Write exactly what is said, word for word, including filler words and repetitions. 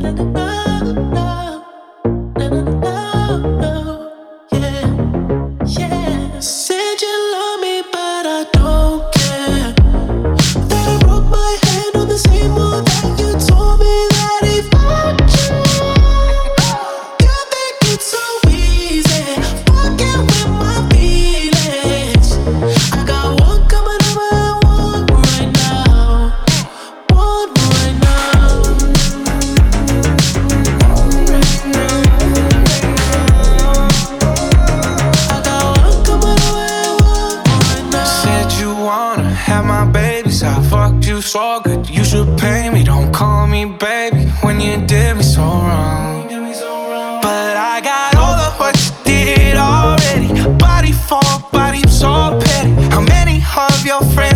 Yeah. Said you love me, but I don't care. That I broke my hand on the same wall that you told me that he fucked you. You think it's so easy, fucking with my feelings. I got one coming over and one right now. One right now. Right now. I got one coming over and one right now. Said you wanna have my babies, I fucked you so good, you should pay me. Don't call me baby when you did me so wrong. But I got all of what you did already. Body for body, I'm so petty. How many of your friends